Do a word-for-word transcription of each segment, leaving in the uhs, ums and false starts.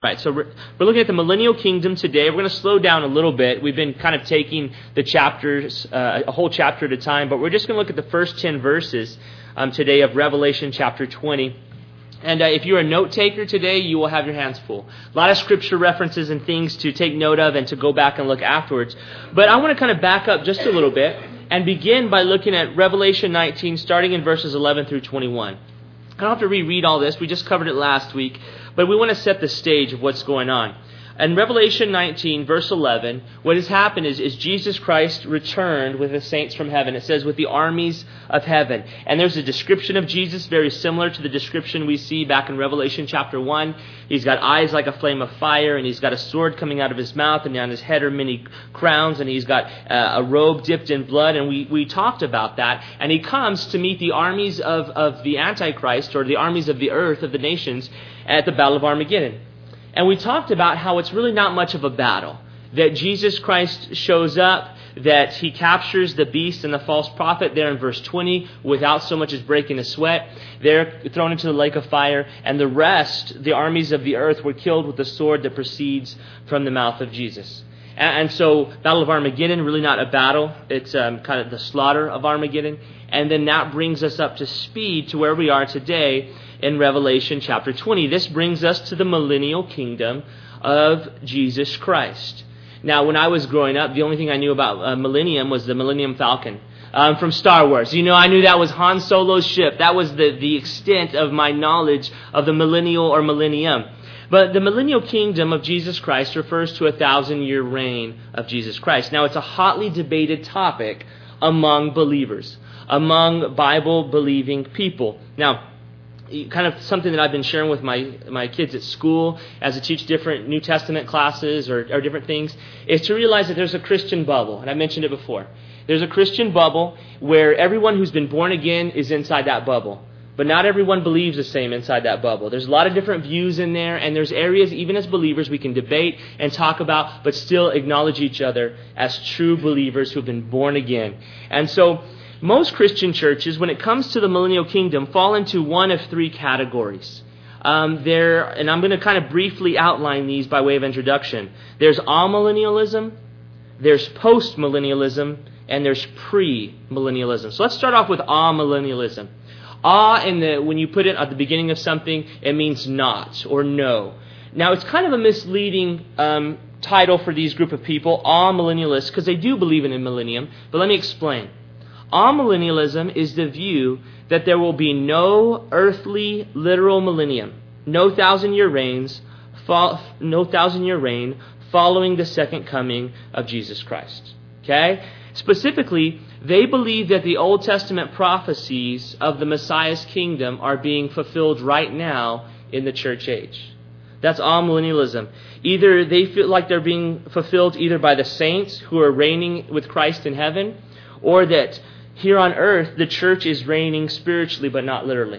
Right, so we're, we're looking at the millennial kingdom today. We're going to slow down a little bit. We've been kind of taking the chapters, uh, a whole chapter at a time, but we're just going to look at the first ten verses um, today of Revelation chapter twenty. And uh, if you're a note taker today, you will have your hands full. A lot of scripture references and things to take note of and to go back and look afterwards. But I want to kind of back up just a little bit and begin by looking at Revelation nineteen, starting in verses eleven through twenty-one. I don't have to reread all this. We just covered it last week. But we want to set the stage of what's going on. In Revelation nineteen, verse eleven, what has happened is, is Jesus Christ returned with the saints from heaven. It says, with the armies of heaven. And there's a description of Jesus very similar to the description we see back in Revelation chapter one. He's got eyes like a flame of fire, and he's got a sword coming out of his mouth, and on his head are many crowns, and he's got uh, a robe dipped in blood. And we, we talked about that. And he comes to meet the armies of, of the Antichrist, or the armies of the earth, of the nations, at the Battle of Armageddon. And we talked about how it's really not much of a battle. That Jesus Christ shows up, that he captures the beast and the false prophet there in verse twenty without so much as breaking a sweat. They're thrown into the lake of fire, and the rest, the armies of the earth, were killed with the sword that proceeds from the mouth of Jesus. And so, Battle of Armageddon, really not a battle. It's um, kind of the slaughter of Armageddon. And then that brings us up to speed to where we are today in Revelation chapter twenty. This brings us to the millennial kingdom of Jesus Christ. Now, when I was growing up, the only thing I knew about uh, Millennium was the Millennium Falcon um, from Star Wars. You know, I knew that was Han Solo's ship. That was the, the extent of my knowledge of the millennial or millennium. But the millennial kingdom of Jesus Christ refers to a thousand-year reign of Jesus Christ. Now, it's a hotly debated topic among believers, among Bible-believing people. Now, kind of something that I've been sharing with my, my kids at school as I teach different New Testament classes or, or different things, is to realize that there's a Christian bubble, and I mentioned it before. There's a Christian bubble where everyone who's been born again is inside that bubble. But not everyone believes the same inside that bubble. There's a lot of different views in there, and there's areas, even as believers, we can debate and talk about, but still acknowledge each other as true believers who have been born again. And so, most Christian churches, when it comes to the millennial kingdom, fall into one of three categories. Um, there, and I'm going to kind of briefly outline these by way of introduction. There's amillennialism, there's postmillennialism, and there's premillennialism. So let's start off with amillennialism. Ah, in the when you put it at the beginning of something, it means not or no. Now, it's kind of a misleading um, title for these group of people, amillennialists, because they do believe in a millennium. But let me explain. Amillennialism is the view that there will be no earthly, literal millennium, no thousand-year reigns, fo- no thousand-year reign following the second coming of Jesus Christ. Okay? Specifically, they believe that the Old Testament prophecies of the Messiah's kingdom are being fulfilled right now in the church age. That's amillennialism. Either they feel like they're being fulfilled either by the saints who are reigning with Christ in heaven, or that here on earth the church is reigning spiritually but not literally.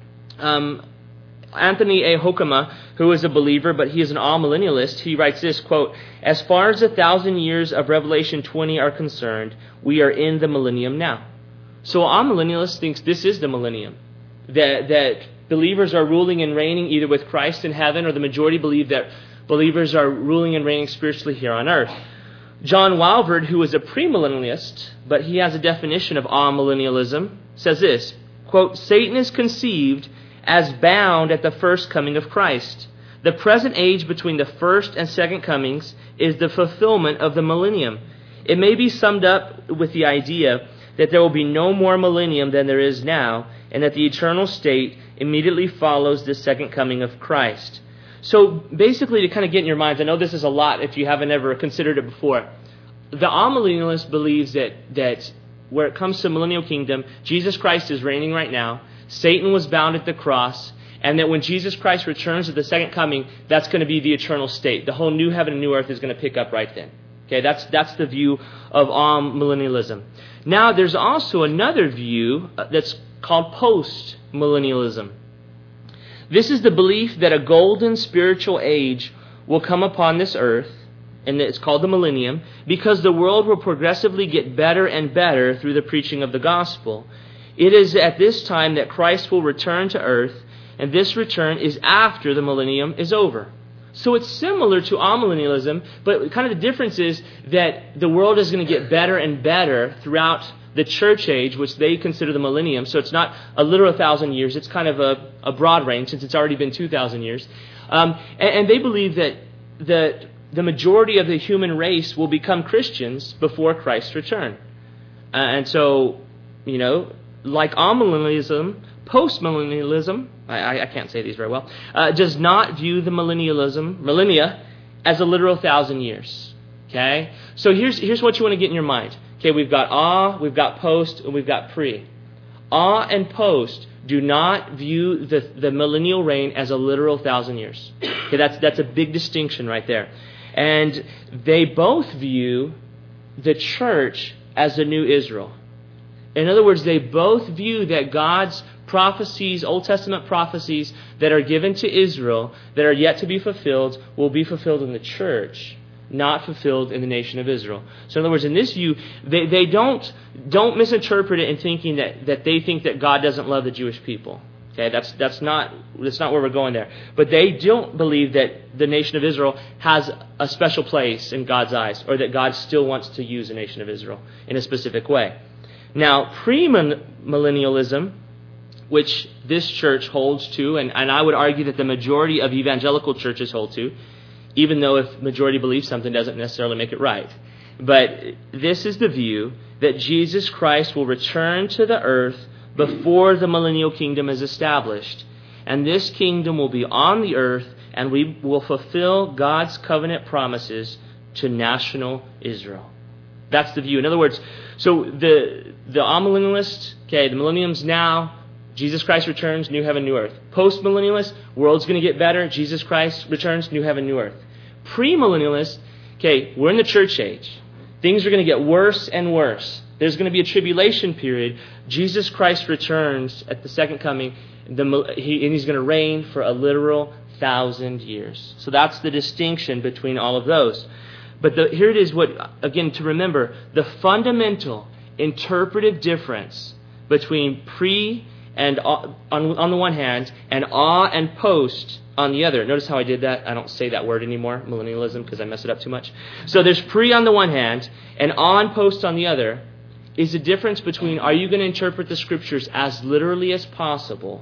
Um, Anthony A. Hoekema, who is a believer, but he is an amillennialist, he writes this, quote, "As far as the thousand years of Revelation twenty are concerned, we are in the millennium now." So amillennialist thinks this is the millennium, that, that believers are ruling and reigning either with Christ in heaven, or the majority believe that believers are ruling and reigning spiritually here on earth. John Walvoord, who is a premillennialist, but he has a definition of amillennialism, says this, quote, "Satan is conceived as bound at the first coming of Christ. The present age between the first and second comings is the fulfillment of the millennium. It may be summed up with the idea that there will be no more millennium than there is now, and that the eternal state immediately follows the second coming of Christ." So basically, to kind of get in your minds, I know this is a lot if you haven't ever considered it before. The amillennialist believes that, that where it comes to millennial kingdom, Jesus Christ is reigning right now, Satan was bound at the cross, and that when Jesus Christ returns at the second coming, that's going to be the eternal state. The whole new heaven and new earth is going to pick up right then. Okay, that's that's the view of amillennialism. Now, there's also another view that's called post-millennialism. This is the belief that a golden spiritual age will come upon this earth, and it's called the millennium, because the world will progressively get better and better through the preaching of the gospel. It is at this time that Christ will return to earth, and this return is after the millennium is over. So it's similar to amillennialism, but kind of the difference is that the world is going to get better and better throughout the church age, which they consider the millennium. So it's not a literal thousand years. It's kind of a, a broad range since it's already been two thousand years. Um, and, and they believe that the, the majority of the human race will become Christians before Christ's return. Uh, and so, you know, like amillennialism, postmillennialism, I, I can't say these very well, uh, does not view the millennialism, millennia, as a literal thousand years. Okay? So here's here's what you want to get in your mind. Okay, we've got ah, we've got post, and we've got pre. Ah and post do not view the, the millennial reign as a literal thousand years. Okay, that's that's a big distinction right there. And they both view the church as the new Israel. In other words, they both view that God's prophecies, Old Testament prophecies that are given to Israel that are yet to be fulfilled will be fulfilled in the church, not fulfilled in the nation of Israel. So in other words, in this view, they, they don't don't misinterpret it in thinking that, that they think that God doesn't love the Jewish people. Okay, that's that's not that's not where we're going there. But they don't believe that the nation of Israel has a special place in God's eyes, or that God still wants to use the nation of Israel in a specific way. Now, premillennialism, which this church holds to, and, and I would argue that the majority of evangelical churches hold to, even though if majority believes something doesn't necessarily make it right. But this is the view that Jesus Christ will return to the earth before the millennial kingdom is established. And this kingdom will be on the earth, and we will fulfill God's covenant promises to national Israel. That's the view. In other words, so the the amillennialists, okay, the millennium's now, Jesus Christ returns, new heaven, new earth. Post-millennialist, world's going to get better, Jesus Christ returns, new heaven, new earth. Pre-millennialist, okay, we're in the church age. Things are going to get worse and worse. There's going to be a tribulation period. Jesus Christ returns at the second coming, the, he, and he's going to reign for a literal thousand years. So that's the distinction between all of those. But the, here it is, what again, to remember, the fundamental interpretive difference between pre and on, on the one hand, and ah and post on the other. Notice how I did that? I don't say that word anymore, millennialism, because I mess it up too much. So there's pre on the one hand, and ah and post on the other, is the difference between, are you going to interpret the Scriptures as literally as possible,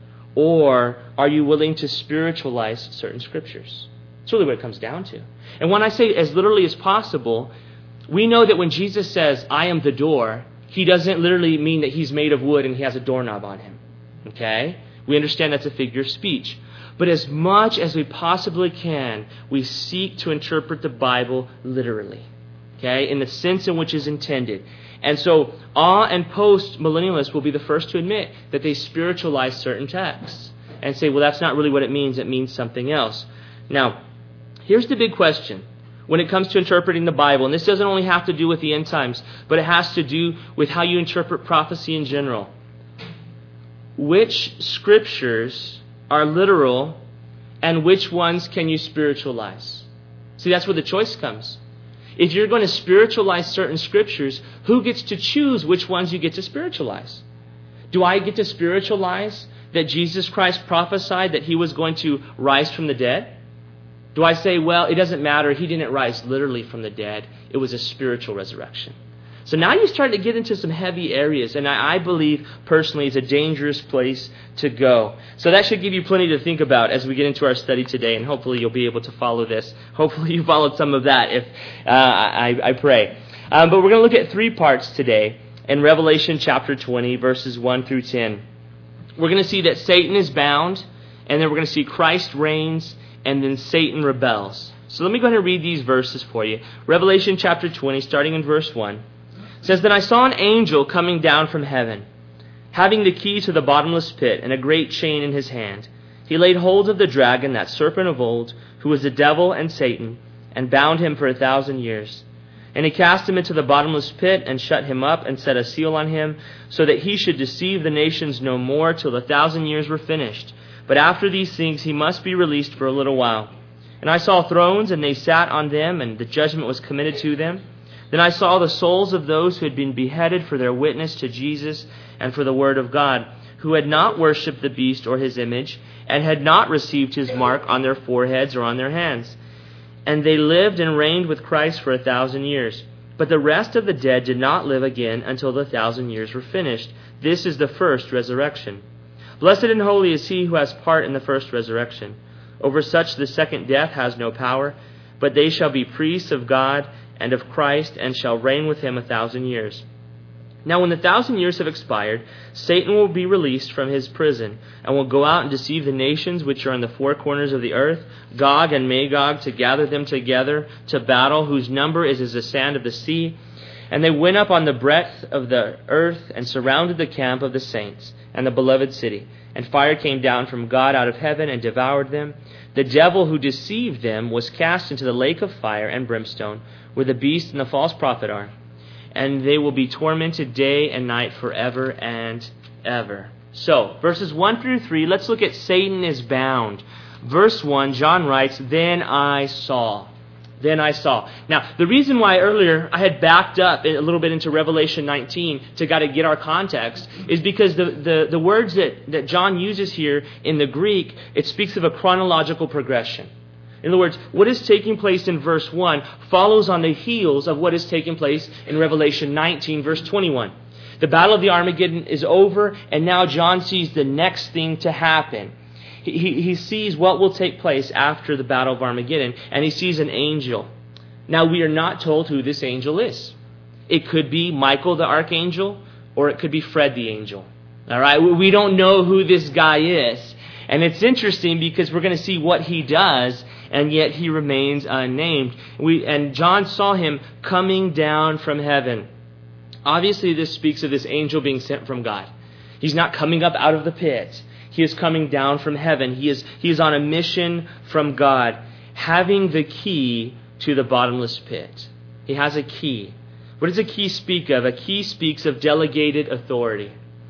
or are you willing to spiritualize certain Scriptures? That's really what it comes down to. And when I say as literally as possible, we know that when Jesus says, I am the door, he doesn't literally mean that he's made of wood and he has a doorknob on him. Okay? We understand that's a figure of speech. But as much as we possibly can, we seek to interpret the Bible literally. Okay? In the sense in which is intended. And so, ah and post millennialists will be the first to admit that they spiritualize certain texts and say, well, that's not really what it means. It means something else. Now, here's the big question when it comes to interpreting the Bible. And this doesn't only have to do with the end times, but it has to do with how you interpret prophecy in general. Which scriptures are literal and which ones can you spiritualize? See, that's where the choice comes. If you're going to spiritualize certain scriptures, who gets to choose which ones you get to spiritualize? Do I get to spiritualize that Jesus Christ prophesied that he was going to rise from the dead? Do I say, well, it doesn't matter, he didn't rise literally from the dead, it was a spiritual resurrection? So now you start to get into some heavy areas, and I, I believe, personally, it's a dangerous place to go. So that should give you plenty to think about as we get into our study today, and hopefully you'll be able to follow this. Hopefully you followed some of that, if uh, I, I pray. Um, but we're going to look at three parts today in Revelation chapter twenty, verses one through ten. We're going to see that Satan is bound, and then we're going to see Christ reigns, and then Satan rebels. So let me go ahead and read these verses for you. Revelation chapter twenty, starting in verse one. It says, Then I saw an angel coming down from heaven, having the key to the bottomless pit and a great chain in his hand. He laid hold of the dragon, that serpent of old, who was the devil and Satan, and bound him for a thousand years. And he cast him into the bottomless pit and shut him up and set a seal on him, so that he should deceive the nations no more till the thousand years were finished. But after these things he must be released for a little while. And I saw thrones, and they sat on them, and the judgment was committed to them. Then I saw the souls of those who had been beheaded for their witness to Jesus and for the word of God, who had not worshipped the beast or his image, and had not received his mark on their foreheads or on their hands. And they lived and reigned with Christ for a thousand years. But the rest of the dead did not live again until the thousand years were finished. This is the first resurrection. Blessed and holy is he who has part in the first resurrection. Over such the second death has no power, but they shall be priests of God and of Christ, and shall reign with him a thousand years. Now when the thousand years have expired, Satan will be released from his prison, and will go out and deceive the nations which are in the four corners of the earth, Gog and Magog, to gather them together to battle, whose number is as the sand of the sea. And they went up on the breadth of the earth, and surrounded the camp of the saints, and the beloved city. And fire came down from God out of heaven, and devoured them. The devil who deceived them was cast into the lake of fire and brimstone, where the beast and the false prophet are. And they will be tormented day and night forever and ever. So, verses one through three, let's look at Satan is bound. Verse one, John writes, Then I saw. Then I saw. Now, the reason why earlier I had backed up a little bit into Revelation nineteen to got to get our context is because the, the, the words that, that John uses here in the Greek, it speaks of a chronological progression. In other words, what is taking place in verse one follows on the heels of what is taking place in Revelation nineteen, verse twenty-one. The battle of the Armageddon is over, and now John sees the next thing to happen. He, he, he sees what will take place after the battle of Armageddon, and he sees an angel. Now, we are not told who this angel is. It could be Michael the archangel, or it could be Fred the angel. All right, we don't know who this guy is. And it's interesting because we're going to see what he does, and yet he remains unnamed. We, and John saw him coming down from heaven. Obviously, this speaks of this angel being sent from God. He's not coming up out of the pit. He is coming down from heaven. He is, he is on a mission from God, having the key to the bottomless pit. He has a key. What does a key speak of? A key speaks of delegated authority.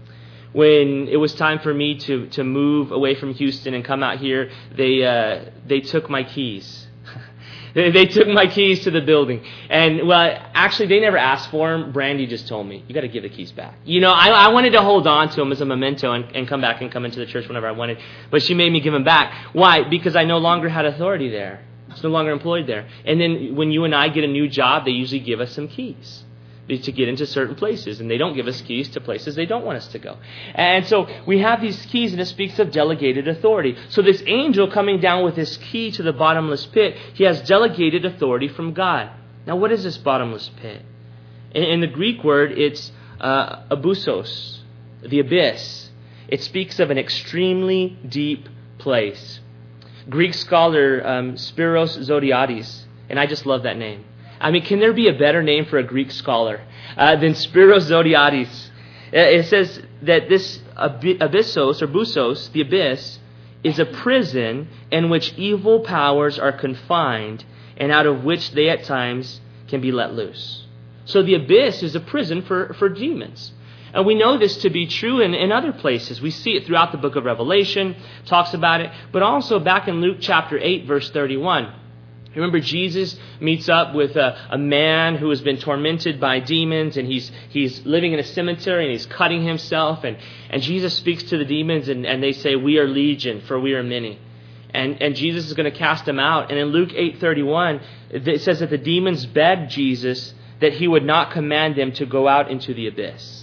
When it was time for me to, to move away from Houston and come out here, they uh, they took my keys. they, they took my keys to the building. And, well, actually, they never asked for them. Brandy just told me, you got to give the keys back. You know, I, I wanted to hold on to them as a memento and, and come back and come into the church whenever I wanted. But she made me give them back. Why? Because I no longer had authority there. It's no longer employed there. And then when you and I get a new job, they usually give us some keys to get into certain places, and they don't give us keys to places they don't want us to go. And so we have these keys, and it speaks of delegated authority. So this angel coming down with his key to the bottomless pit, he has delegated authority from God. Now, what is this bottomless pit? In, in the Greek word, it's uh, abusos, the abyss. It speaks of an extremely deep place. Greek scholar um, Spiros Zodhiates, and I just love that name. I mean, can there be a better name for a Greek scholar uh, than Spiros Zodhiates? It says that this abyssos, or busos, the abyss, is a prison in which evil powers are confined and out of which they at times can be let loose. So the abyss is a prison for, for demons. And we know this to be true in, in other places. We see it throughout the book of Revelation, talks about it, but also back in Luke chapter eight, verse thirty-one. Remember, Jesus meets up with a, a man who has been tormented by demons, and he's he's living in a cemetery, and he's cutting himself, and, and Jesus speaks to the demons, and, and they say, "We are legion, for we are many." And and Jesus is going to cast them out. And in Luke eight thirty-one, it says that the demons begged Jesus that he would not command them to go out into the abyss.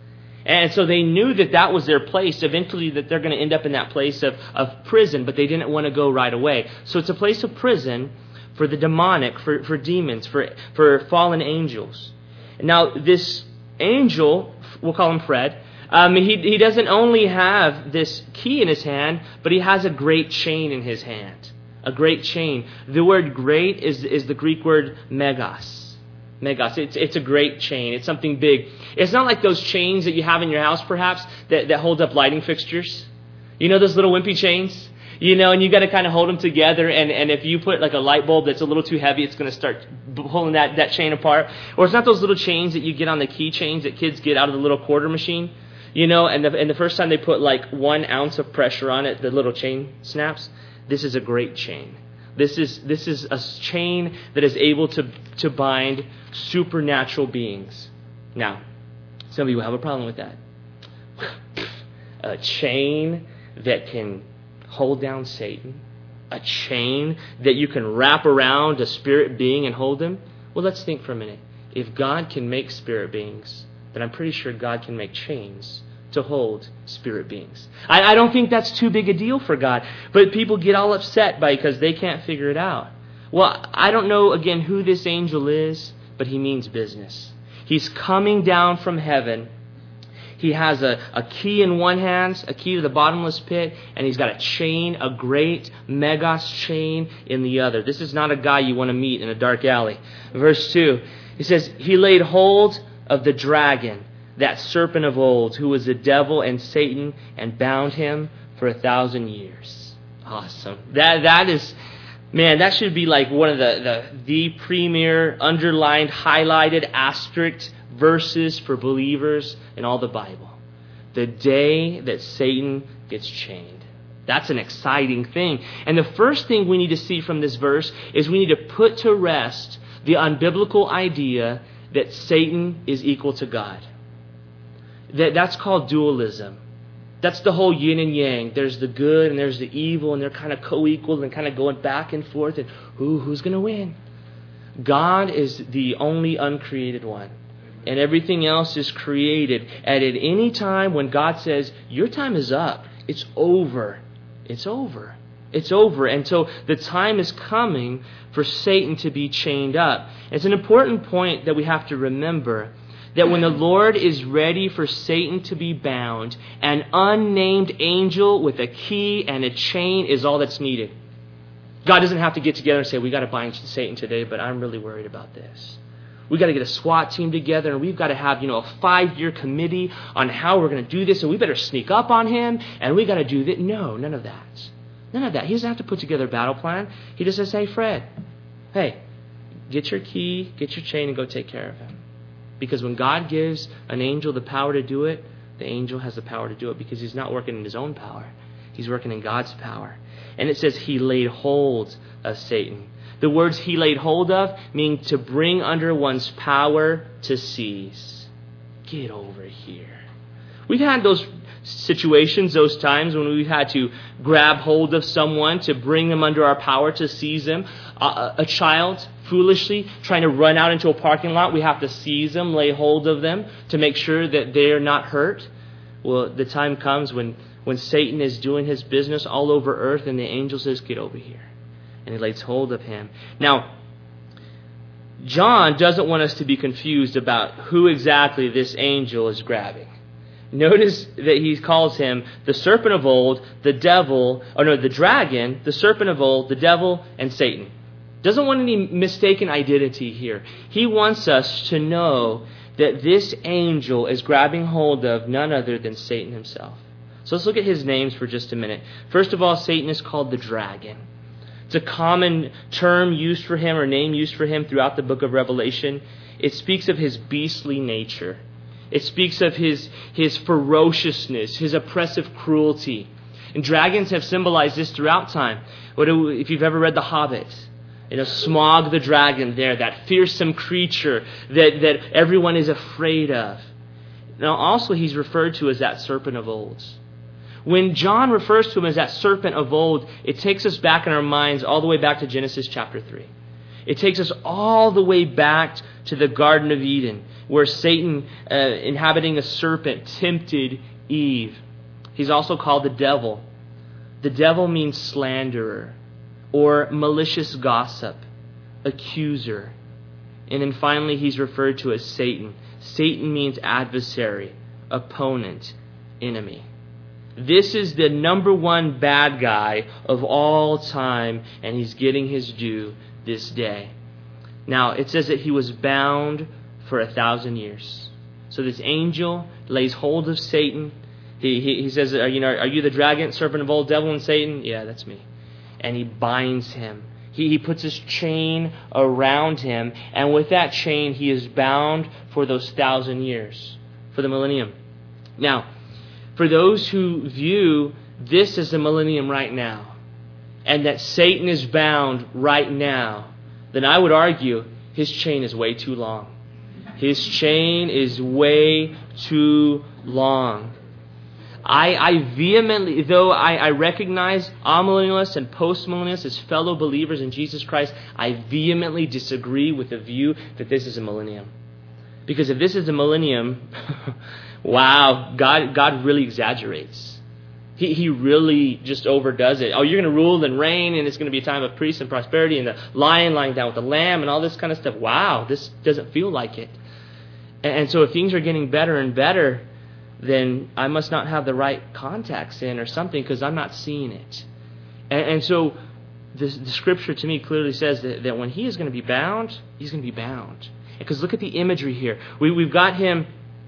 And so they knew that that was their place, eventually that they're going to end up in that place of, of prison, but they didn't want to go right away. So it's a place of prison for the demonic, for, for demons, for, for fallen angels. Now, this angel, we'll call him Fred, um, he, he doesn't only have this key in his hand, but he has a great chain in his hand. A great chain. The word great is, is the Greek word megas. Megas. It's, it's a great chain. It's something big. It's not like those chains that you have in your house, perhaps, that, that hold up lighting fixtures. You know those little wimpy chains? You know, and you got to kind of hold them together, and, and if you put like a light bulb that's a little too heavy, it's going to start pulling that, that chain apart. Or it's not those little chains that you get on the key chains that kids get out of the little quarter machine. You know, and the, and the first time they put like one ounce of pressure on it, the little chain snaps. This is a great chain. This is this is a chain that is able to, to bind supernatural beings. Now, some of you have a problem with that. a chain that can hold down Satan? A chain that you can wrap around a spirit being and hold him? Well, let's think for a minute. If God can make spirit beings, then I'm pretty sure God can make chains to hold spirit beings. I, I don't think that's too big a deal for God. But people get all upset by it because they can't figure it out. Well, I don't know, again, who this angel is, but he means business. He's coming down from heaven. He has a, a key in one hand, a key to the bottomless pit, and he's got a chain, a great megas chain in the other. This is not a guy you want to meet in a dark alley. Verse two, he says, he laid hold of the dragon, that serpent of old, who was the devil and Satan, and bound him for a thousand years. Awesome. That That is... Man, that should be like one of the, the, the premier, underlined, highlighted, asterisk verses for believers in all the Bible. The day that Satan gets chained. That's an exciting thing. And the first thing we need to see from this verse is we need to put to rest the unbiblical idea that Satan is equal to God. That, that's called dualism. That's the whole yin and yang. There's the good and there's the evil, and they're kind of co-equal and kind of going back and forth. And who, who's going to win? God is the only uncreated one. And everything else is created. And at any time when God says, your time is up, it's over. It's over. It's over. And so the time is coming for Satan to be chained up. It's an important point that we have to remember, that when the Lord is ready for Satan to be bound, an unnamed angel with a key and a chain is all that's needed. God doesn't have to get together and say, we got to bind Satan today, but I'm really worried about this. We got to get a SWAT team together, and we've got to have, you know, a five-year committee on how we're going to do this, and we better sneak up on him, and we got to do that. No, none of that. None of that. He doesn't have to put together a battle plan. He just says, hey, Fred, hey, get your key, get your chain, and go take care of him. Because when God gives an angel the power to do it, the angel has the power to do it because he's not working in his own power. He's working in God's power. And it says he laid hold of Satan. The words he laid hold of mean to bring under one's power to seize. Get over here. We've had those situations, those times when we've had to grab hold of someone to bring them under our power to seize them. Uh, a child, foolishly, trying to run out into a parking lot, we have to seize them, lay hold of them to make sure that they're not hurt. Well, the time comes when, when Satan is doing his business all over earth and the angel says, get over here. And he lays hold of him. Now, John doesn't want us to be confused about who exactly this angel is grabbing. Notice that he calls him the serpent of old, the devil, or no, the dragon, the serpent of old, the devil, and Satan. Doesn't want any mistaken identity here. He wants us to know that this angel is grabbing hold of none other than Satan himself. So let's look at his names for just a minute. First of all, Satan is called the dragon. It's a common term used for him or name used for him throughout the book of Revelation. It speaks of his beastly nature. It speaks of his, his ferociousness, his oppressive cruelty. And dragons have symbolized this throughout time. What do, if you've ever read The Hobbit, you know, Smaug the dragon there, that fearsome creature that, that everyone is afraid of. Now also he's referred to as that serpent of old. When John refers to him as that serpent of old, it takes us back in our minds all the way back to Genesis chapter three. It takes us all the way back to the Garden of Eden, where Satan, uh, inhabiting a serpent, tempted Eve. He's also called the devil. The devil means slanderer or malicious gossip, accuser. And then finally he's referred to as Satan. Satan means adversary, opponent, enemy. This is the number one bad guy of all time, and he's getting his due this day. Now, it says that he was bound for a thousand years. So this angel lays hold of Satan. He, he, he says, are you, know, are you the dragon, serpent of old, devil, and Satan? Yeah, that's me. And he binds him. He, he puts his chain around him, and with that chain, he is bound for those thousand years, for the millennium. Now, for those who view this as the millennium right now, and that Satan is bound right now, then I would argue his chain is way too long. His chain is way too long. I, I vehemently, though I, I recognize amillennialists and postmillennialists as fellow believers in Jesus Christ, I vehemently disagree with the view that this is a millennium. Because if this is a millennium, wow, God God really exaggerates. He he really just overdoes it. Oh, you're going to rule and reign, and it's going to be a time of peace and prosperity, and the lion lying down with the lamb, and all this kind of stuff. Wow, this doesn't feel like it. And, and so if things are getting better and better, then I must not have the right contacts in or something, because I'm not seeing it. And, and so the, the Scripture to me clearly says that, that when he is going to be bound, he's going to be bound. Because look at the imagery here. We, we've got him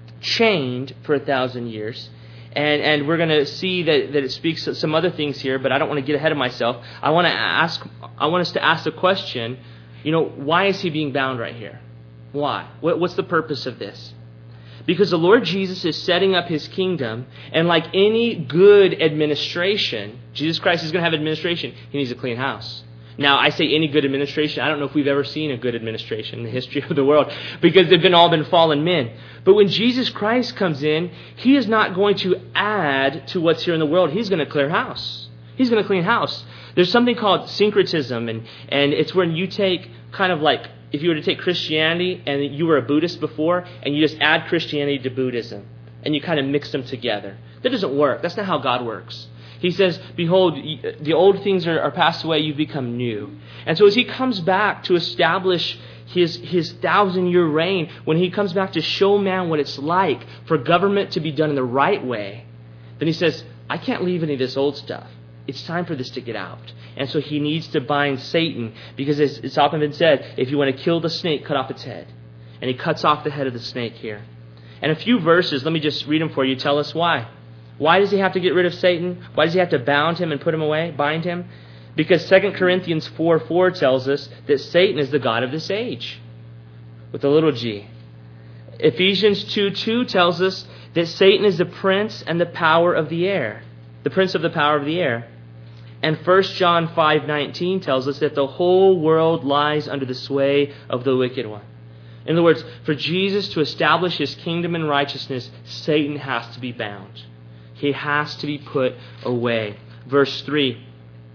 chained for a thousand years. And, and we're going to see that, that it speaks some other things here, but I don't want to get ahead of myself. I want to ask, I want us to ask the question, you know, why is he being bound right here? Why? What, what's the purpose of this? Because the Lord Jesus is setting up his kingdom, and like any good administration, Jesus Christ is going to have administration. He needs a clean house. Now, I say any good administration. I don't know if we've ever seen a good administration in the history of the world, because they've been all been fallen men. But when Jesus Christ comes in, he is not going to add to what's here in the world. He's going to clear house. He's going to clean house. There's something called syncretism, and, and it's when you take kind of like, if you were to take Christianity and you were a Buddhist before, and you just add Christianity to Buddhism, and you kind of mix them together. That doesn't work. That's not how God works. He says, behold, the old things are, are passed away, you've become new. And so as he comes back to establish his, his thousand-year reign, when he comes back to show man what it's like for government to be done in the right way, then he says, I can't leave any of this old stuff. It's time for this to get out. And so he needs to bind Satan, because it's, it's often been said, if you want to kill the snake, cut off its head. And he cuts off the head of the snake here. And a few verses, let me just read them for you, tell us why. Why does he have to get rid of Satan? Why does he have to bound him and put him away, bind him? Because Second Corinthians four four tells us that Satan is the god of this age, with a little g. Ephesians two two tells us that Satan is the prince and the power of the air, the prince of the power of the air. And First John five nineteen tells us that the whole world lies under the sway of the wicked one. In other words, for Jesus to establish his kingdom and righteousness, Satan has to be bound. He has to be put away. Verse three,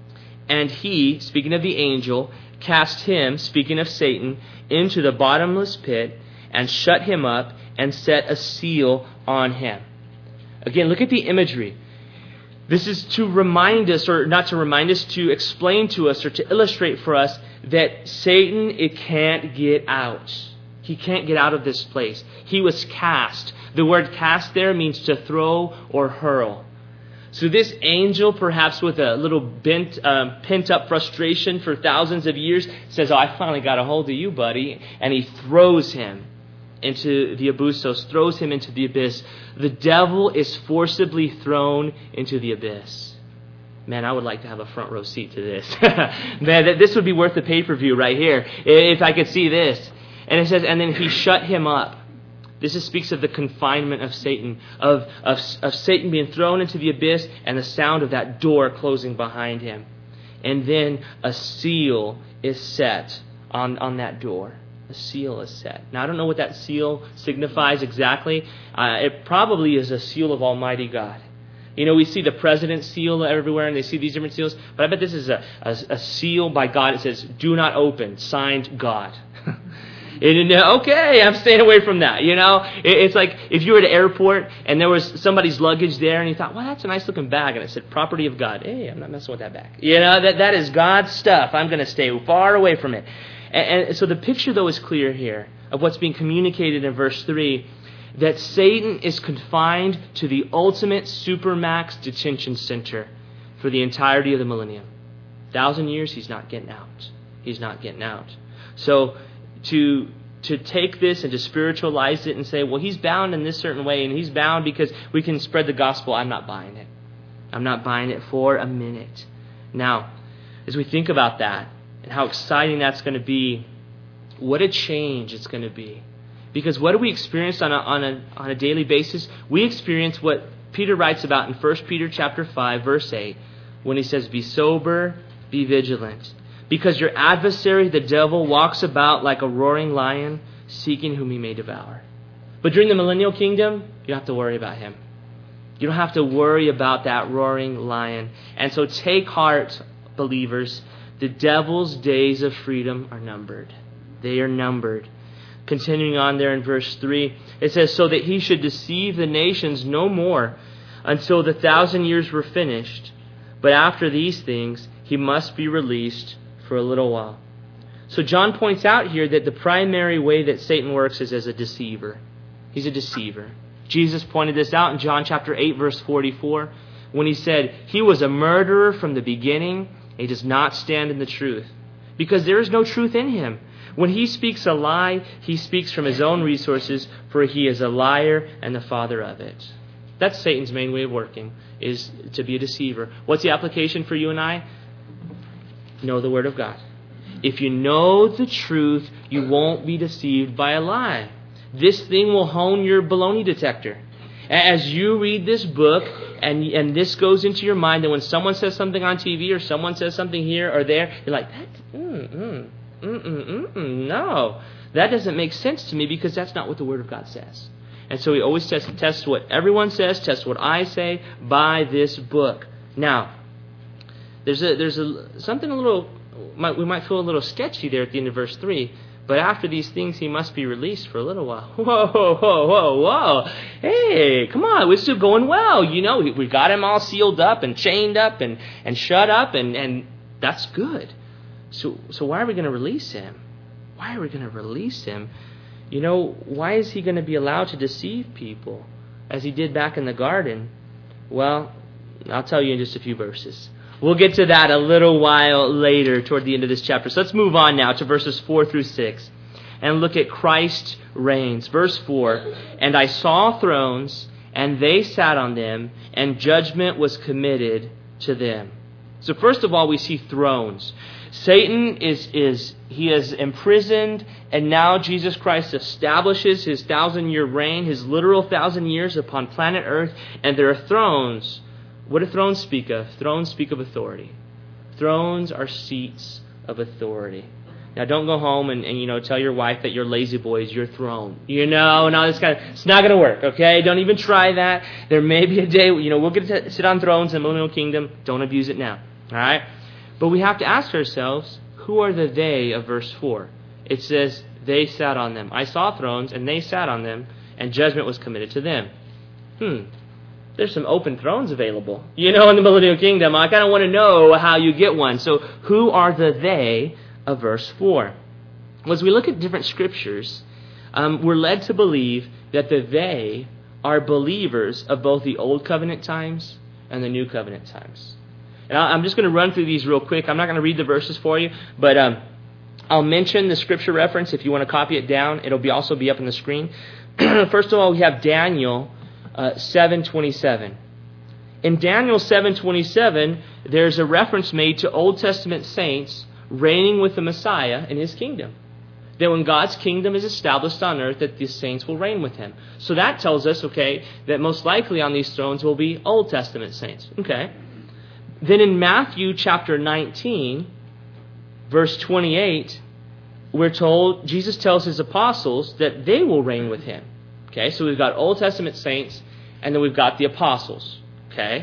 and he, speaking of the angel, cast him, speaking of Satan, into the bottomless pit and shut him up and set a seal on him. Again, look at the imagery. This is to remind us, or not to remind us, to explain to us or to illustrate for us that Satan, it can't get out. He can't get out of this place. He was cast. The word cast there means to throw or hurl. So this angel, perhaps with a little bent, um, pent-up frustration for thousands of years, says, oh, I finally got a hold of you, buddy. And he throws him into the abyssos, throws him into the abyss. The devil is forcibly thrown into the abyss. Man, I would like to have a front row seat to this. Man, this would be worth the pay-per-view right here, if I could see this. And it says, and then he shut him up. This is, speaks of the confinement of Satan, of, of, of Satan being thrown into the abyss and the sound of that door closing behind him. And then a seal is set on, on that door. A seal is set. Now, I don't know what that seal signifies exactly. Uh, it probably is a seal of Almighty God. You know, we see the president's seal everywhere, and they see these different seals. But I bet this is a, a, a seal by God. It says, do not open, signed God. And, okay, I'm staying away from that, you know. It's like if you were at an airport and there was somebody's luggage there and you thought, well, that's a nice looking bag. And it said, property of God. Hey, I'm not messing with that bag. You know, that, that is God's stuff. I'm going to stay far away from it. And, and so the picture, though, is clear here of what's being communicated in verse three, that Satan is confined to the ultimate supermax detention center for the entirety of the millennium. Thousand years, he's not getting out. He's not getting out. So to to take this and to spiritualize it and say, well, he's bound in this certain way, and he's bound because we can spread the gospel, I'm not buying it. I'm not buying it for a minute. Now, as we think about that and how exciting that's going to be, what a change it's going to be. Because what do we experience on a, on a, on a daily basis? We experience what Peter writes about in First Peter chapter five, verse eight, when he says, be sober, be vigilant. Because your adversary, the devil, walks about like a roaring lion, seeking whom he may devour. But during the millennial kingdom, you don't have to worry about him. You don't have to worry about that roaring lion. And so take heart, believers. The devil's days of freedom are numbered. They are numbered. Continuing on there in verse three, it says, so that he should deceive the nations no more until the thousand years were finished. But after these things, he must be released for a little while. So John points out here that the primary way that Satan works is as a deceiver. He's a deceiver. Jesus pointed this out in John chapter eight, verse forty-four, when he said, he was a murderer from the beginning. He does not stand in the truth, because there is no truth in him. When he speaks a lie, he speaks from his own resources, for he is a liar and the father of it. That's Satan's main way of working, is to be a deceiver. What's the application for you and I? Know the Word of God. If you know the truth, you won't be deceived by a lie. This thing will hone your baloney detector. As you read this book, and and this goes into your mind, that when someone says something on T V or someone says something here or there, you're like, that, mm, mm, mm, mm, mm, mm, no, that doesn't make sense to me, because that's not what the Word of God says. And so we always test, test what everyone says, test what I say by this book. Now, there's a there's a something a little, we might feel a little sketchy there at the end of verse three. But after these things, he must be released for a little while. Whoa, whoa, whoa, whoa, whoa. Hey, come on, we're still going well. You know, we got him all sealed up and chained up and, and shut up, and, and that's good. So, so why are we going to release him? Why are we going to release him? You know, why is he going to be allowed to deceive people as he did back in the garden? Well, I'll tell you in just a few verses. We'll get to that a little while later toward the end of this chapter. So let's move on now to verses four through six and look at Christ reigns. Verse four, and I saw thrones, and they sat on them, and judgment was committed to them. So first of all, we see thrones. Satan is, is he is imprisoned, and now Jesus Christ establishes his thousand-year reign, his literal thousand years upon planet Earth, and there are thrones. What do thrones speak of? Thrones speak of authority. Thrones are seats of authority. Now, don't go home and, and you know tell your wife that your lazy boy is your throne. You know, no, this kind of, it's not going to work. Okay, don't even try that. There may be a day, you know, we'll get to sit on thrones in the millennial kingdom. Don't abuse it now. All right, but we have to ask ourselves, who are the they of verse four? It says they sat on them. I saw thrones, and they sat on them, and judgment was committed to them. Hmm. There's some open thrones available, you know, in the millennial kingdom. I kind of want to know how you get one. So who are the they of verse four? Well, as we look at different scriptures, um, we're led to believe that the they are believers of both the Old Covenant times and the New Covenant times. And I'm just going to run through these real quick. I'm not going to read the verses for you, but um, I'll mention the scripture reference if you want to copy it down. It'll be also be up on the screen. First of all, we have Daniel Uh, seven twenty-seven. In Daniel seven twenty-seven, there's a reference made to Old Testament saints reigning with the Messiah in his kingdom. That when God's kingdom is established on earth, that these saints will reign with him. So that tells us, okay, that most likely on these thrones will be Old Testament saints. Okay. Then in Matthew chapter nineteen, verse twenty-eight, we're told, Jesus tells his apostles that they will reign with him. Okay, so we've got Old Testament saints, and then we've got the apostles. Okay,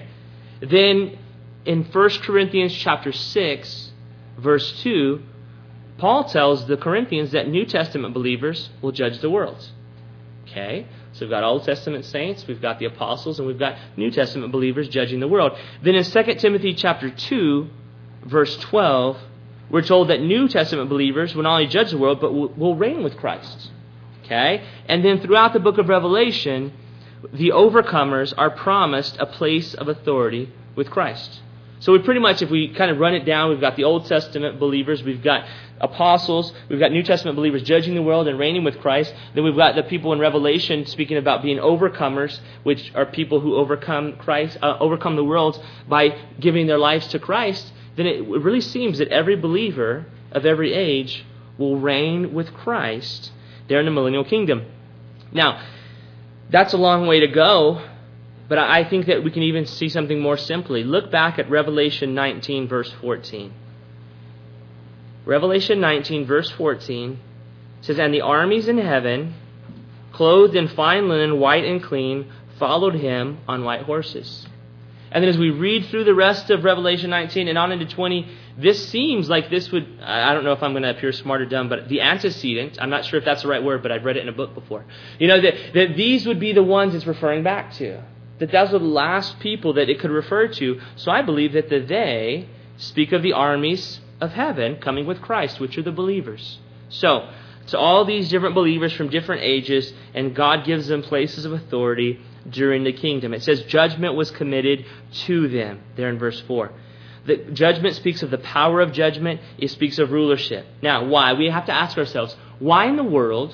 then in First Corinthians chapter six, verse two, Paul tells the Corinthians that New Testament believers will judge the world. Okay, so we've got Old Testament saints, we've got the apostles, and we've got New Testament believers judging the world. Then in Second Timothy chapter two, verse twelve, we're told that New Testament believers will not only judge the world, but will, will reign with Christ. Okay? And then throughout the book of Revelation, the overcomers are promised a place of authority with Christ. So we pretty much, if we kind of run it down, we've got the Old Testament believers, we've got apostles, we've got New Testament believers judging the world and reigning with Christ. Then we've got the people in Revelation speaking about being overcomers, which are people who overcome Christ, uh, overcome the world by giving their lives to Christ. Then it really seems that every believer of every age will reign with Christ there in the millennial kingdom. Now, that's a long way to go, but I think that we can even see something more simply. Look back at Revelation nineteen, verse fourteen. Revelation nineteen, verse fourteen says, and the armies in heaven, clothed in fine linen, white and clean, followed him on white horses. And then as we read through the rest of Revelation nineteen and on into twenty, this seems like this would, I don't know if I'm going to appear smart or dumb, but the antecedent, I'm not sure if that's the right word, but I've read it in a book before. You know, that, that these would be the ones it's referring back to. That those are the last people that it could refer to. So I believe that the they speak of the armies of heaven coming with Christ, which are the believers. So, to all these different believers from different ages, and God gives them places of authority during the kingdom. It says judgment was committed to them, there in verse four. The judgment speaks of the power of judgment. It speaks of rulership. Now, why? We have to ask ourselves, why in the world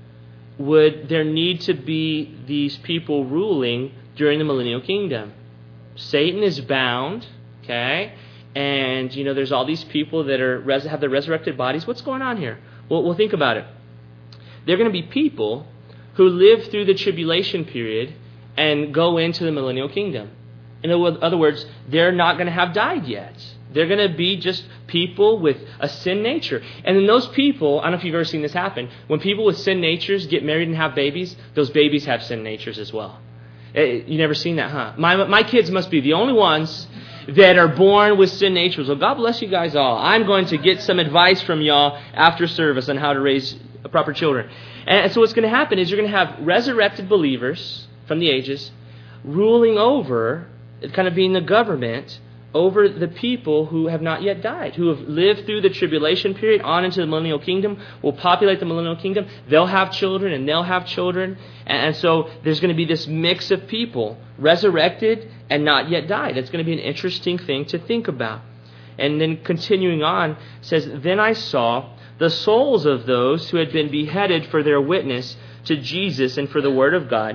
would there need to be these people ruling during the millennial kingdom? Satan is bound, okay? And, you know, there's all these people that are res- have their resurrected bodies. What's going on here? Well, well, think about it. They're going to be people who live through the tribulation period and go into the millennial kingdom. In other words, they're not going to have died yet. They're going to be just people with a sin nature. And then those people, I don't know if you've ever seen this happen, when people with sin natures get married and have babies, those babies have sin natures as well. You've never seen that, huh? My my kids must be the only ones that are born with sin natures. Well, God bless you guys all. I'm going to get some advice from y'all after service on how to raise proper children. And so what's going to happen is you're going to have resurrected believers from the ages ruling over, kind of being the government over the people who have not yet died, who have lived through the tribulation period on into the millennial kingdom, will populate the millennial kingdom. They'll have children and they'll have children. And so there's going to be this mix of people, resurrected and not yet died. It's going to be an interesting thing to think about. And then continuing on, says, Then I saw the souls of those who had been beheaded for their witness to Jesus and for the word of God,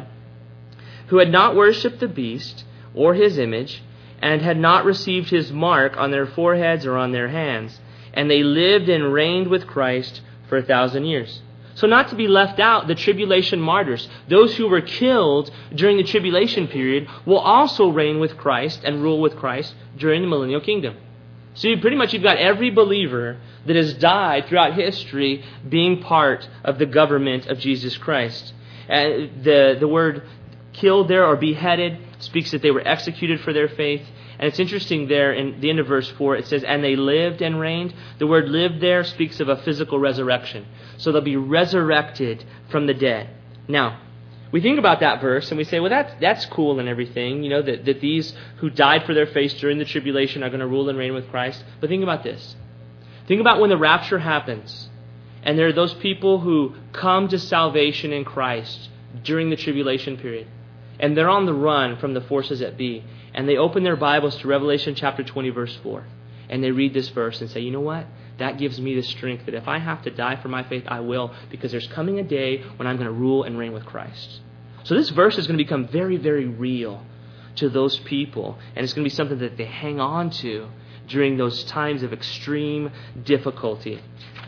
who had not worshipped the beast or his image, and had not received his mark on their foreheads or on their hands. And they lived and reigned with Christ for a thousand years. So not to be left out, the tribulation martyrs, those who were killed during the tribulation period, will also reign with Christ and rule with Christ during the millennial kingdom. So you pretty much you've got every believer that has died throughout history being part of the government of Jesus Christ. Uh, the, the word killed there or beheaded speaks that they were executed for their faith. And it's interesting there in the end of verse four, it says, and they lived and reigned. The word lived there speaks of a physical resurrection. So they'll be resurrected from the dead. Now, we think about that verse and we say, well, that's, that's cool and everything, you know, that, that these who died for their faith during the tribulation are going to rule and reign with Christ. But think about this. Think about when the rapture happens and there are those people who come to salvation in Christ during the tribulation period. And they're on the run from the forces that be. And they open their Bibles to Revelation chapter twenty, verse four. And they read this verse and say, you know what? That gives me the strength that if I have to die for my faith, I will. Because there's coming a day when I'm going to rule and reign with Christ. So this verse is going to become very, very real to those people. And it's going to be something that they hang on to during those times of extreme difficulty.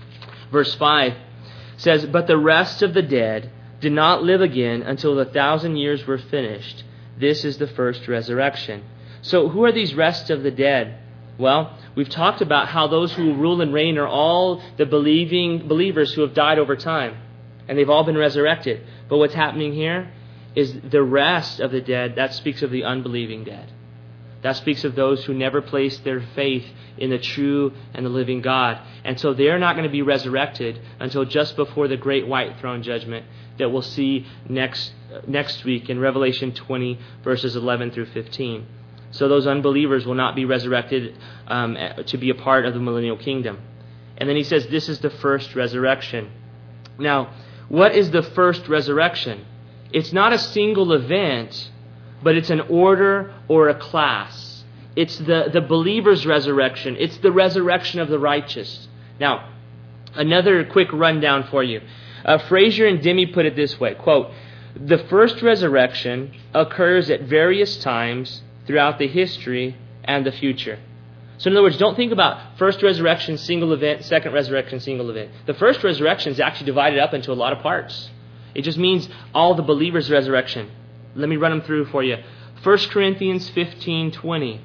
Verse five says, but the rest of the dead did not live again until the thousand years were finished. This is the first resurrection. So who are these rest of the dead? Well, we've talked about how those who rule and reign are all the believing believers who have died over time. And they've all been resurrected. But what's happening here is the rest of the dead, that speaks of the unbelieving dead. That speaks of those who never placed their faith in the true and the living God. And so they're not going to be resurrected until just before the great white throne judgment that we'll see next next week in Revelation twenty, verses eleven through fifteen. So those unbelievers will not be resurrected um, to be a part of the millennial kingdom. And then he says this is the first resurrection. Now, what is the first resurrection? It's not a single event, but it's an order or a class. It's the, the believer's resurrection. It's the resurrection of the righteous. Now, another quick rundown for you. Uh, Fraser and Demme put it this way, quote, the first resurrection occurs at various times throughout the history and the future. So in other words, don't think about first resurrection, single event, second resurrection, single event. The first resurrection is actually divided up into a lot of parts. It just means all the believers' resurrection. Let me run them through for you. First Corinthians fifteen twenty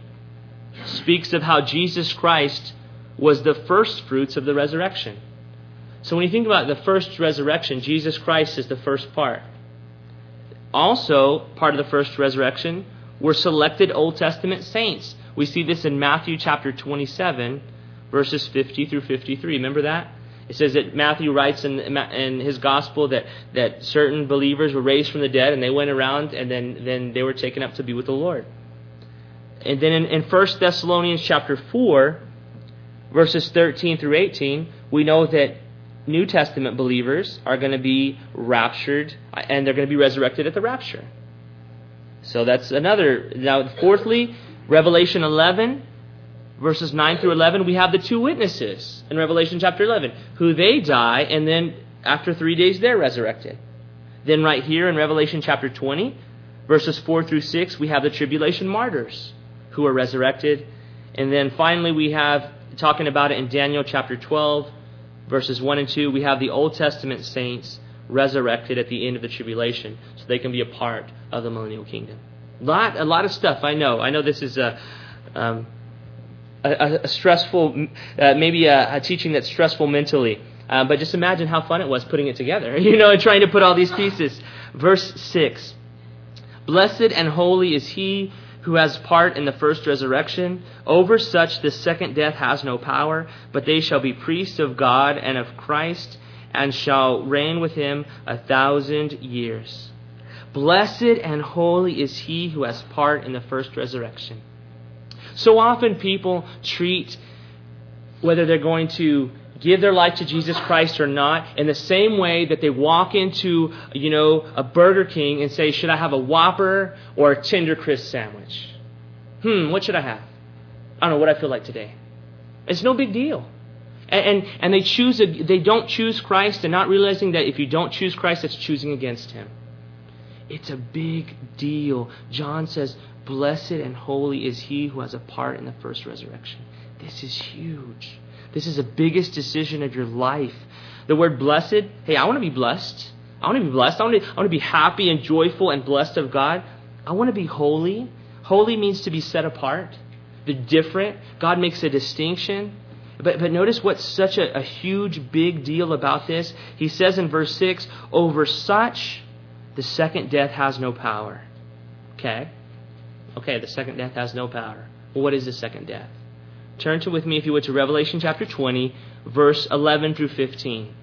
speaks of how Jesus Christ was the first fruits of the resurrection. So when you think about the first resurrection, Jesus Christ is the first part. Also, part of the first resurrection were selected Old Testament saints. We see this in Matthew chapter twenty-seven, verses fifty through fifty-three. Remember that? It says that Matthew writes in, in his gospel that, that certain believers were raised from the dead and they went around and then, then they were taken up to be with the Lord. And then in, in First Thessalonians chapter four, verses thirteen through eighteen, we know that New Testament believers are going to be raptured and they're going to be resurrected at the rapture. So that's another. Now, fourthly, Revelation eleven, verses nine through eleven, we have the two witnesses in Revelation chapter eleven, who they die, and then after three days they're resurrected. Then right here in Revelation chapter twenty, verses four through six, we have the tribulation martyrs who are resurrected. And then finally we have, talking about it in Daniel chapter twelve, verses one and two, we have the Old Testament saints resurrected at the end of the tribulation so they can be a part of the millennial kingdom. A lot, a lot of stuff, I know. I know this is a... Um, A, a stressful, uh, maybe a, a teaching that's stressful mentally. Uh, but just imagine how fun it was putting it together, you know, and trying to put all these pieces. Verse six, blessed and holy is he who has part in the first resurrection. Over such the second death has no power, but they shall be priests of God and of Christ, and shall reign with him a thousand years. Blessed and holy is he who has part in the first resurrection. So often people treat whether they're going to give their life to Jesus Christ or not in the same way that they walk into, you know, a Burger King and say, should I have a Whopper or a Tender Crisp sandwich? Hmm, what should I have? I don't know what I feel like today. It's no big deal. And and, and they choose a, they don't choose Christ, and not realizing that if you don't choose Christ, it's choosing against him. It's a big deal. John says, blessed and holy is he who has a part in the first resurrection. This is huge. This is the biggest decision of your life. The word blessed, hey, I want to be blessed. I want to be blessed. I want to, I want to be happy and joyful and blessed of God. I want to be holy. Holy means to be set apart, the different. God makes a distinction. But, but notice what's such a, a huge, big deal about this. He says in verse six, over such the second death has no power. Okay? Okay, the second death has no power. Well, what is the second death? Turn to with me, if you would, to Revelation chapter twenty, verse eleven through fifteen.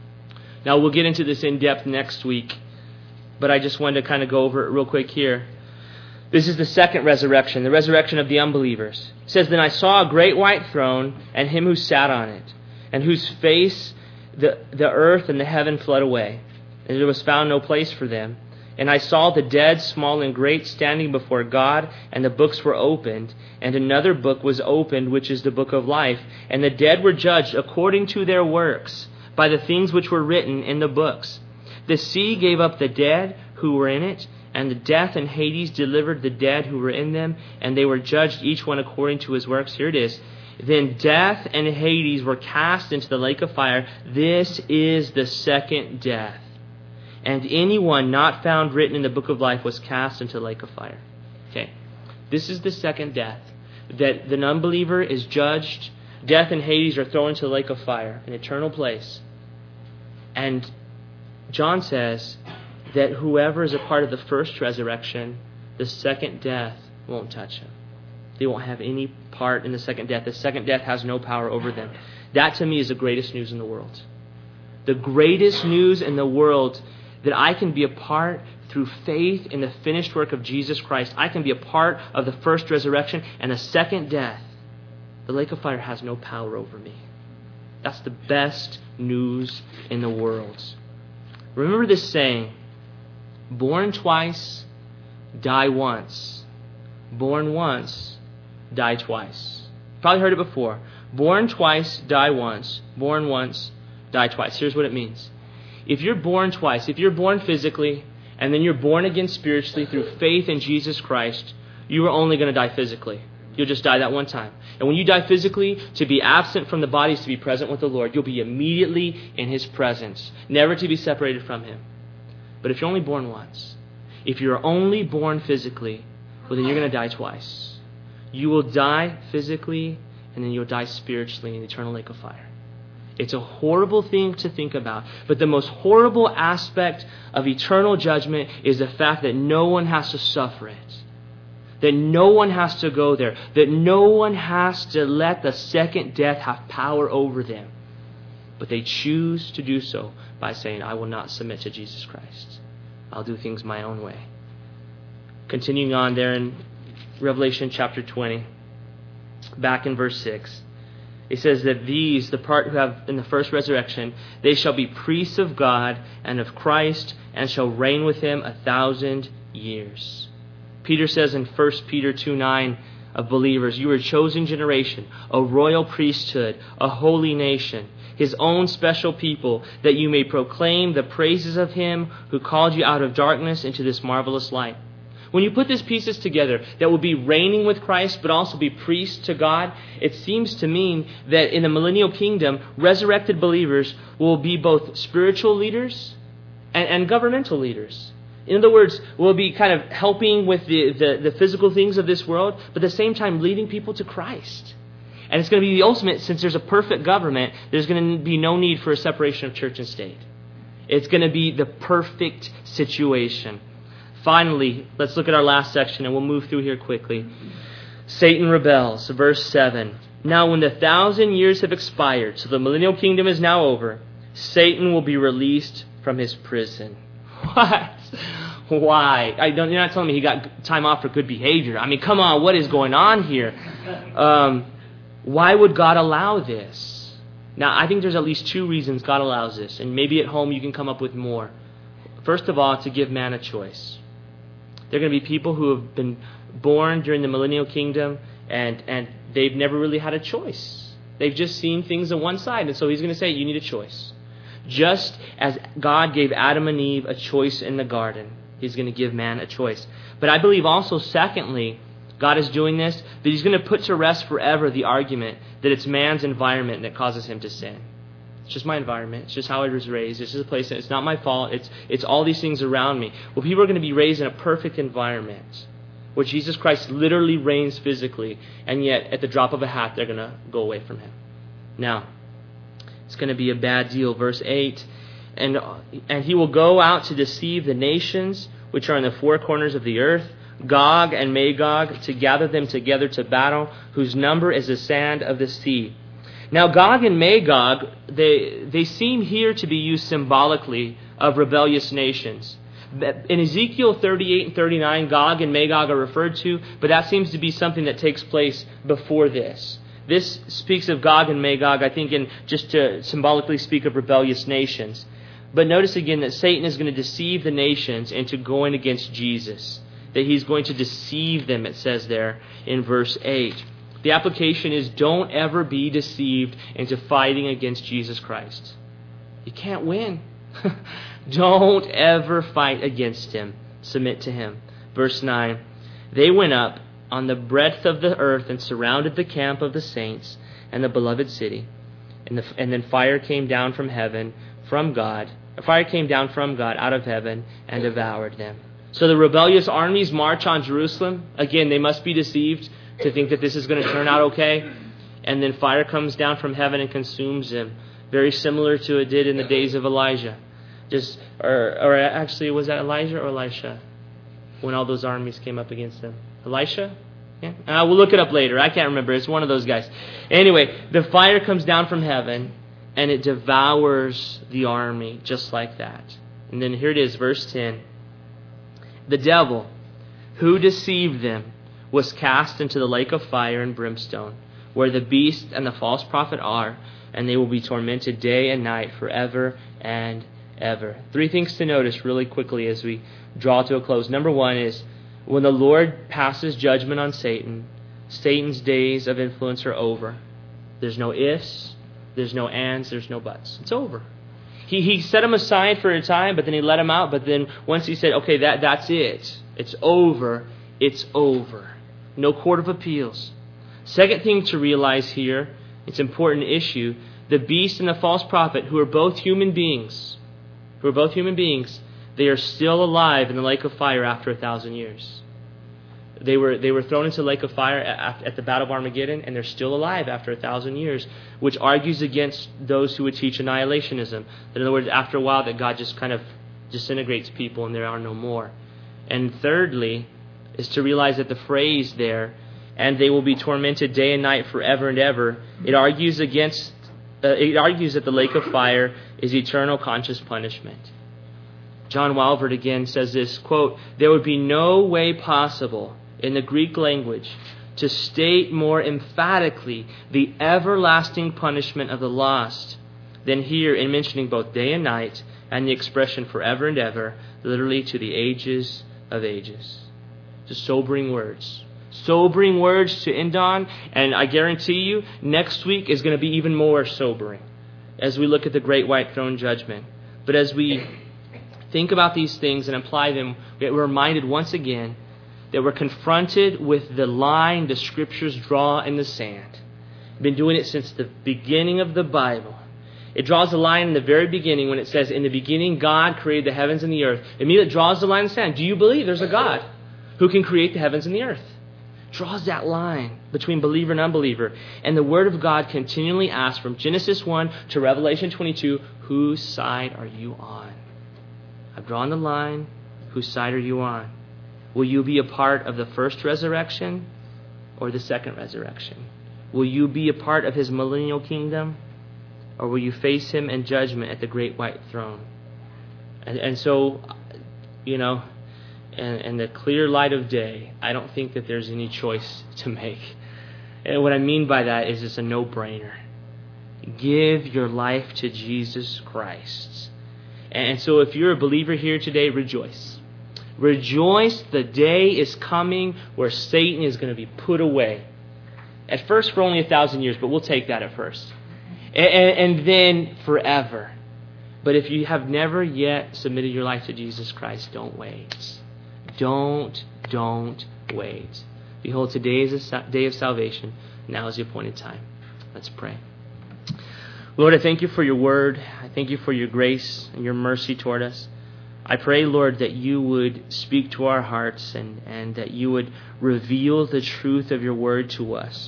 Now, we'll get into this in depth next week, but I just wanted to kind of go over it real quick here. This is the second resurrection, the resurrection of the unbelievers. It says, then I saw a great white throne and him who sat on it, and whose face the, the earth and the heaven fled away, and there was found no place for them. And I saw the dead, small and great, standing before God, and the books were opened. And another book was opened, which is the book of life. And the dead were judged according to their works, by the things which were written in the books. The sea gave up the dead who were in it, and the death and Hades delivered the dead who were in them, and they were judged each one according to his works. Here it is. Then death and Hades were cast into the lake of fire. This is the second death. And anyone not found written in the book of life was cast into the lake of fire. Okay, this is the second death. That the unbeliever is judged. Death and Hades are thrown into the lake of fire, an eternal place. And John says that whoever is a part of the first resurrection, the second death won't touch him. They won't have any part in the second death. The second death has no power over them. That to me is the greatest news in the world. The greatest news in the world, that I can be a part through faith in the finished work of Jesus Christ. I can be a part of the first resurrection, and the second death, the lake of fire has no power over me. That's the best news in the world. Remember this saying, born twice, die once. Born once, die twice. Probably heard it before. Born twice, die once. Born once, die twice. Here's what it means. If you're born twice, if you're born physically, and then you're born again spiritually through faith in Jesus Christ, you are only going to die physically. You'll just die that one time. And when you die physically, to be absent from the body is to be present with the Lord. You'll be immediately in his presence, never to be separated from him. But if you're only born once, if you're only born physically, well, then you're going to die twice. You will die physically, and then you'll die spiritually in the eternal lake of fire. It's a horrible thing to think about. But the most horrible aspect of eternal judgment is the fact that no one has to suffer it. That no one has to go there. That no one has to let the second death have power over them. But they choose to do so by saying, I will not submit to Jesus Christ. I'll do things my own way. Continuing on there in Revelation chapter twenty, back in verse six, it says that these, the part who have in the first resurrection, they shall be priests of God and of Christ, and shall reign with him a thousand years. Peter says in First Peter two nine of believers, you are a chosen generation, a royal priesthood, a holy nation, his own special people, that you may proclaim the praises of him who called you out of darkness into this marvelous light. When you put these pieces together, that will be reigning with Christ, but also be priests to God, it seems to mean that in the millennial kingdom, resurrected believers will be both spiritual leaders and, and governmental leaders. In other words, we'll be kind of helping with the, the, the physical things of this world, but at the same time leading people to Christ. And it's going to be the ultimate, since there's a perfect government, there's going to be no need for a separation of church and state. It's going to be the perfect situation. Finally, let's look at our last section, and we'll move through here quickly. Satan rebels, verse seven. Now when the thousand years have expired, so the millennial kingdom is now over, Satan will be released from his prison. What? Why? I don't, you're not telling me he got time off for good behavior. I mean, come on, what is going on here? Um, why would God allow this? Now, I think there's at least two reasons God allows this, and maybe at home you can come up with more. First of all, to give man a choice. There are going to be people who have been born during the millennial kingdom, and, and they've never really had a choice. They've just seen things on one side, and so he's going to say, you need a choice. Just as God gave Adam and Eve a choice in the garden, he's going to give man a choice. But I believe also, secondly, God is doing this, that he's going to put to rest forever the argument that it's man's environment that causes him to sin. It's just my environment. It's just how I was raised. This is a place that it's not my fault. It's it's all these things around me. Well, people are going to be raised in a perfect environment where Jesus Christ literally reigns physically, and yet at the drop of a hat, they're going to go away from him. Now, it's going to be a bad deal. Verse eight, and and he will go out to deceive the nations which are in the four corners of the earth, Gog and Magog, to gather them together to battle, whose number is the sand of the sea. Now, Gog and Magog, they they seem here to be used symbolically of rebellious nations. In Ezekiel thirty-eight and thirty-nine, Gog and Magog are referred to, but that seems to be something that takes place before this. This speaks of Gog and Magog, I think, in just to symbolically speak of rebellious nations. But notice again that Satan is going to deceive the nations into going against Jesus. That he's going to deceive them, it says there in verse eight. The application is, don't ever be deceived into fighting against Jesus Christ. You can't win. Don't ever fight against him. Submit to him. Verse nine, they went up on the breadth of the earth and surrounded the camp of the saints and the beloved city. And, the, and then fire came down from heaven, from God. Fire came down from God out of heaven and devoured them. So the rebellious armies march on Jerusalem. Again, they must be deceived to think that this is going to turn out okay. And then fire comes down from heaven and consumes them. Very similar to it did in the days of Elijah. Just, or, or actually, was that Elijah or Elisha? When all those armies came up against them. Elisha? Yeah. Uh, we'll look it up later. I can't remember. It's one of those guys. Anyway, the fire comes down from heaven and it devours the army just like that. And then here it is, verse ten. The devil who deceived them was cast into the lake of fire and brimstone, where the beast and the false prophet are, and they will be tormented day and night forever and ever. Three things to notice really quickly as we draw to a close. Number one is, when the Lord passes judgment on Satan, Satan's days of influence are over. There's no ifs, there's no ands, there's no buts. It's over. He he set him aside for a time, but then he let him out. But then once he said, okay, that that's it. It's over. It's over. No court of appeals. Second thing to realize here, it's an important issue, the beast and the false prophet, who are both human beings, who are both human beings, they are still alive in the lake of fire after a thousand years. They were they were thrown into the lake of fire at, at the Battle of Armageddon, and they're still alive after a thousand years, which argues against those who would teach annihilationism. In other words, after a while, that God just kind of disintegrates people and there are no more. And thirdly, is to realize that the phrase there, and they will be tormented day and night forever and ever, it argues against, uh, it argues that the lake of fire is eternal conscious punishment. John Walvoord again says this, quote, "There would be no way possible in the Greek language to state more emphatically the everlasting punishment of the lost than here in mentioning both day and night and the expression forever and ever, literally to the ages of ages." Just sobering words. Sobering words to end on, and I guarantee you, next week is going to be even more sobering as we look at the great white throne judgment. But as we think about these things and apply them, we're reminded once again that we're confronted with the line the Scriptures draw in the sand. We've been doing it since the beginning of the Bible. It draws a line in the very beginning when it says, "In the beginning God created the heavens and the earth." It immediately draws the line in the sand. Do you believe there's a God who can create the heavens and the earth? Draws that line between believer and unbeliever. And the Word of God continually asks from Genesis one to Revelation twenty-two, whose side are you on? I've drawn the line. Whose side are you on? Will you be a part of the first resurrection or the second resurrection? Will you be a part of His millennial kingdom, or will you face Him in judgment at the great white throne? And, and so, you know, in, in the clear light of day, I don't think that there's any choice to make. And what I mean by that is it's a no-brainer. Give your life to Jesus Christ. And so if you're a believer here today, rejoice. Rejoice, the day is coming where Satan is going to be put away. At first for only a thousand years, but we'll take that at first. And, and, and then forever. But if you have never yet submitted your life to Jesus Christ, don't wait. Don't, don't wait. Behold, today is a day of salvation. Now is the appointed time. Let's pray. Lord, I thank you for your word. I thank you for your grace and your mercy toward us. I pray, Lord, that you would speak to our hearts and, and that you would reveal the truth of your word to us.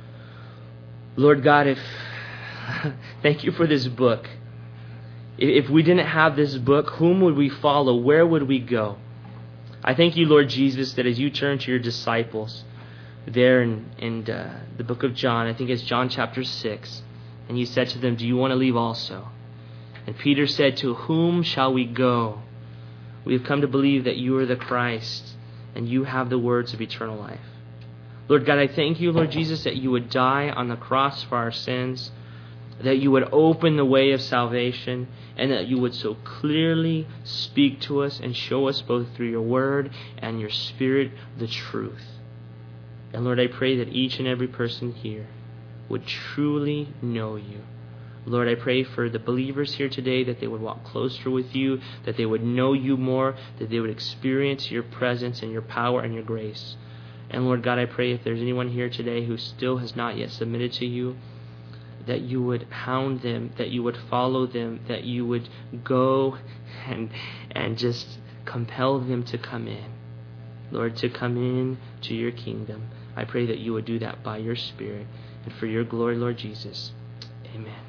Lord God, if thank you for this book. If we didn't have this book, whom would we follow? Where would we go? I thank you, Lord Jesus, that as you turn to your disciples there in, in uh, the book of John, I think it's John chapter six, and you said to them, do you want to leave also? And Peter said, to whom shall we go? We have come to believe that you are the Christ and you have the words of eternal life. Lord God, I thank you, Lord Jesus, that you would die on the cross for our sins, that you would open the way of salvation, and that you would so clearly speak to us and show us both through your word and your spirit the truth. And Lord, I pray that each and every person here would truly know you. Lord, I pray for the believers here today that they would walk closer with you, that they would know you more, that they would experience your presence and your power and your grace. And Lord God, I pray if there's anyone here today who still has not yet submitted to you, that you would hound them, that you would follow them, that you would go and and just compel them to come in. Lord, to come in to your kingdom. I pray that you would do that by your Spirit and for your glory, Lord Jesus. Amen.